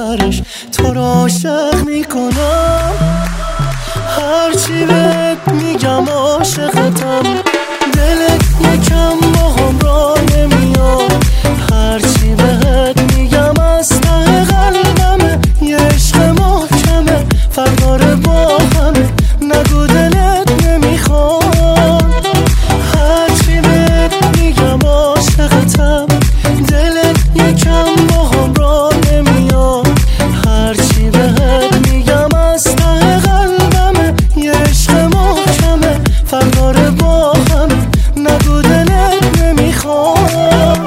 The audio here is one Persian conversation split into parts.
آخرش تو رو عاشق میکنم. هرچی بهت میگم عاشقتم، دلت یکم با هم را نمیاد. هرچی بهت میگم از ته قلبمه، یه عشق محکمه فردار با همه، نگو دلت نمیخواد. هرچی بهت میگم عاشقتم، دلت یکم با هم را نمیاد. هرچی بهت میگم از ته قلبمه، یه عشق محکمه فردار با همه، نگو دلت نمیخواد.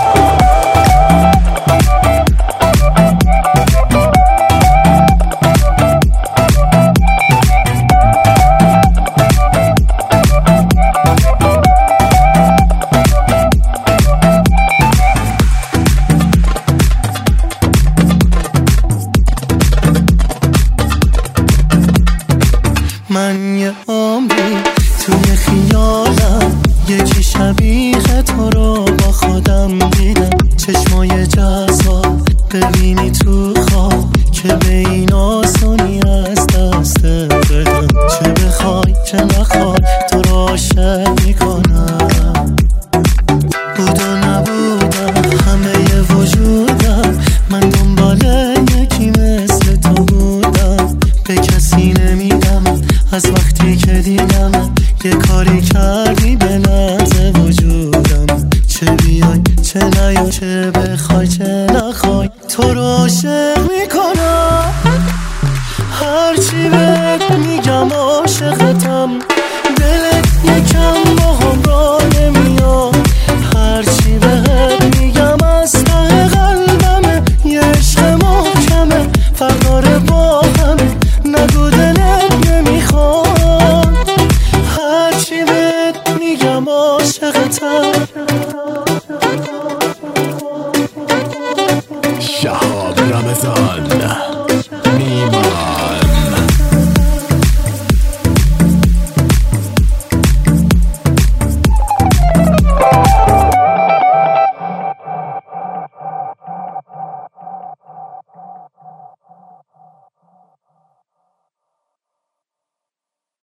من یه عمری توی خیالم، یکی شبیه تو رو با خودم دیدم. چشمای جذاب ببینی تو خواب، که به این آسونی از دست بدم. چه بخوای چه نخوای تو رو عاشق میکنم. بود و نبودم همه وجودم، من دنبال یکی مثل تو بودم. به کسی نمیدم از وقتی که دیدم، یه کاری کردی به لحظه وجودم. چه بیای چه نیای، چه بخوای چه نخوای تو رو عاشق میکنم. هرچی بهت میگم عاشقتم، دلت یکم با هم را نمیاد. هرچی بهت میگم از ته قلبمه، یه عشق محکمه فردار با همه، نگو دلت نمیخواد. هرچی بهت میگم عاشقتم. شهاب رمضان